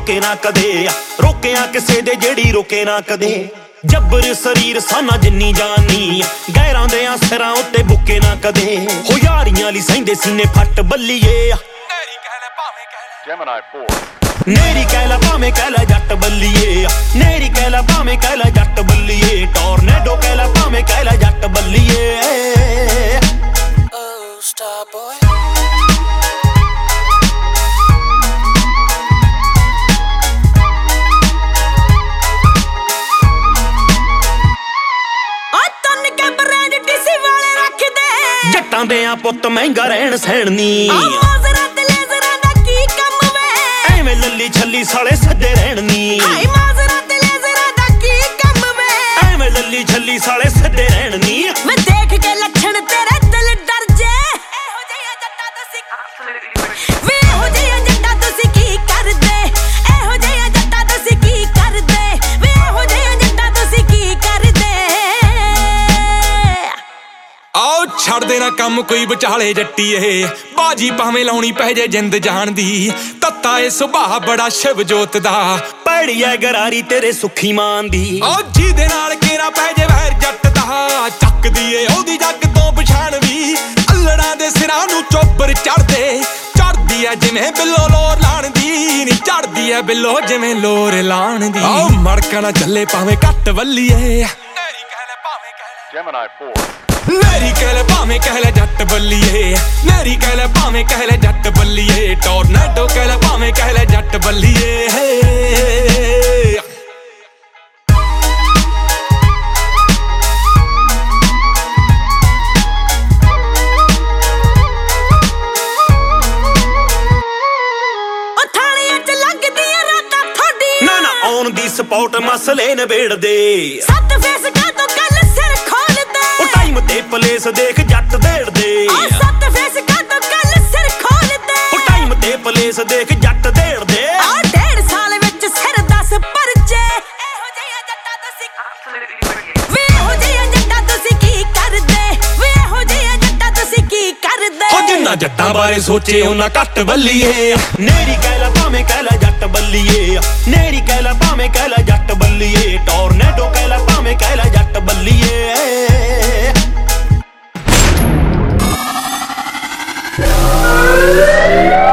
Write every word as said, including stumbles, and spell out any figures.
ਰੋਕੇ ਨਾ ਕਦੇ, ਰੋਕਿਆ ਕਿਸੇ ਦੇ ਜਿਹੜੀ ਰੋਕੇ ਨਾ ਕਦੇ। ਜੱਬਰ ਸਰੀਰ ਸਾਨਾ ਜਿੰਨੀ ਜਾਨੀ, ਗੈਰਾਂ ਦੇ ਸਿਰਾਂ ਉੱਤੇ ਬੁੱਕੇ ਨਾ ਕਦੇ। ਹੋ ਯਾਰੀਆਂ ਲਈ ਸਹਿੰਦੇ ਸੀਨੇ ਫੱਟ ਬੱਲੀਏ, Gemini four ਨੇਰੀ ਕਹਿ ਲੈ ਭਾਵੇਂ ਕਹਿ ਲੈ ਜੱਟ ਬੱਲੀਏ, ਨੇਰੀ ਕਹਿ ਲੈ ਭਾਵੇਂ ਕਹਿ ਲੈ ਜੱਟ ਬੱਲੀਏ, ਟੋਰਨੇਡੋ ਕਹਿ ਲੈ ਭਾਵੇਂ ਕਹਿ ਲੈ ਜੱਟ ਬੱਲੀਏ। Oh, star boy. ਜੱਟਾਂ ਦੇ ਆ ਪੁੱਤ ਮਹਿੰਗਾ ਰਹਿਣ ਸਹਿਣ ਨੀ, ਐਵੇਂ ਲੱਲੀ ਛੱਲੀ ਸਾਲੇ ਸੱਦੇ ਰਹਿਣ ਨੀ, ਐਵੇਂ ਲੱਲੀ ਛੱਲੀ ਸਾਲੇ ਸੱਦੇ ਰਹਿਣ ਨੀ। ਮੈਂ ਦੇਖ ਕੇ ਲੱਛਣ ਤੇਰੇ ਦਿਲ ਡਰ ਜੇ, ਇਹੋ ਜਿਹਾ ਜੱਟਾ ਤੁਸੀਂ ਵੇ ਇਹੋ ਜਿਹਾ ਜੱਟਾ ਤੁਸੀਂ ਕੀ ਕਰਦੇ, ਇਹੋ ਜਿਹਾ ਜੱਟਾ ਤੁਸੀਂ ਕੀ ਕਰਦੇ, ਵੇ ਇਹੋ ਜਿਹਾ ਜੱਟਾ ਤੁਸੀਂ ਕੀ ਕਰਦੇ। ਆਓ ਛੱਡ ਦੇਣਾ ਕੰਮ ਕੋਈ ਵਿਚਾਲੇ ਜੱਟੀਏ, ਬਾਜੀ ਭਾਵੇਂ ਲਾਉਣੀ ਪੈ ਜੇ ਜਿੰਦ ਜਾਣ ਦੀ, ਤੱਤਾ ਏ ਸੁਭਾਅ ਬੜਾ ਸ਼ਿਵ ਜੋਤ ਦਾ, ਭੈੜੀ ਐ ਗਰਾਰੀ ਤੇਰੇ ਸੁੱਖੀ ਮਾਨ ਦੀ। ਆਓ ਜਿਹਦੇ ਨਾਲ ਕੇਰਾ ਪੈ ਜੇ ਵੈਰ ਜੱਟ ਦਾ, ਚੱਕਦੀ ਏ ਉਹਦੀ ਜੱਗ ਤੋਂ ਪਛਾਣ ਵੀ, ਅੱਲੜਾਂ ਦੇ ਸਿਰਾਂ ਨੂੰ ਚੋਬਰ ਚੜਦੇ, ਚੜਦੀ ਐ ਜਿਵੇਂ ਬਿੱਲੋ ਲੋਰ ਲਾਣ ਦੀ, ਨੀ ਚੜਦੀ ਐ ਬਿੱਲੋ ਜਿਵੇਂ ਲੋਰ ਲਾਣ ਦੀ। ਆਓ ਮੜਕਾ ਨਾ ਚੱਲੇ ਭਾਵੇਂ ਘੱਟ ਵੱਲੀਏ, Gemini four ਨੇਰੀ ਕਹਿ ਲੈ ਭਾਵੇਂ ਕਹਿ ਲੈ ਜੱਟ ਬੱਲੀਏ, ਨੇਰੀ ਕਹਿ ਲੈ ਭਾਵੇਂ ਕਹਿ ਲੈ ਜੱਟ ਬੱਲੀਏ, ਟੋਰਨੇਡੋ ਕਹਿ ਲੈ ਭਾਵੇਂ ਕਹਿ ਲੈ ਜੱਟ ਬੱਲੀਏ। ਥਾਣੀਆਂ ਚ ਲੱਗਦੀਆਂ ਰਾਤਾਂ ਥੋਡੀ, ਨਾ ਨਾ ਆਉਣ ਦੀ ਸਪੌਟ ਮਸਲੇ ਨਿਬੇੜਦੇ, ਸੱਤ ਫੇਸ ਕਾ ਤੋਂ ਗੱਲ ਸਿਰ ਖੋਲਦੇ, ਉਹ ਟਾਈਮ ਤੇ ਪਲੇਸ ਦੇਖ ਜੱਟ ਦੇੜਦੇ, ਆ ਸੱਤ ਫੇਸ ਕਾ ਤੋਂ ਗੱਲ ਸਿਰ ਖੋਲਦੇ, ਉਹ ਟਾਈਮ ਤੇ ਪਲੇਸ ਦੇਖ ਜੱਟ ਦੇੜਦੇ। ਆ ਡੇਢ ਸਾਲ ਵਿੱਚ ਸਿਰ ਦਸ ਪਰਚੇ, ਇਹੋ ਜਿਹਾ ਜੱਟਾ ਤੁਸੀਂ ਵੇ ਇਹੋ ਜਿਹਾ ਜੱਟਾ ਤੁਸੀਂ ਕੀ ਕਰਦੇ, ਵੇ ਇਹੋ ਜਿਹਾ ਜੱਟਾ ਤੁਸੀਂ ਕੀ ਕਰਦੇ। ਹੋ ਜਿੰਨਾ ਜੱਟਾਂ ਬਾਰੇ ਸੋਚੇ ਉਹਨਾਂ ਘੱਟ ਬੱਲੀਏ, ਨੇਰੀ ਕਹਿ ਲੈ ਭਾਵੇਂ ਕਹਿ ਲੈ ਜੱਟ ਬੱਲੀਏ, ਨੇਰੀ ਕਹਿ ਲੈ ਭਾਵੇਂ ਕਹਿ ਲੈ ਜੱਟ ਬੱਲੀਏ, ਟੋਰਨੇਡੋ ਕਹਿ ਲੈ ਭਾਵੇਂ ਕਹਿ ਲੈ ਜੱਟ ਬੱਲੀਏ। Gemini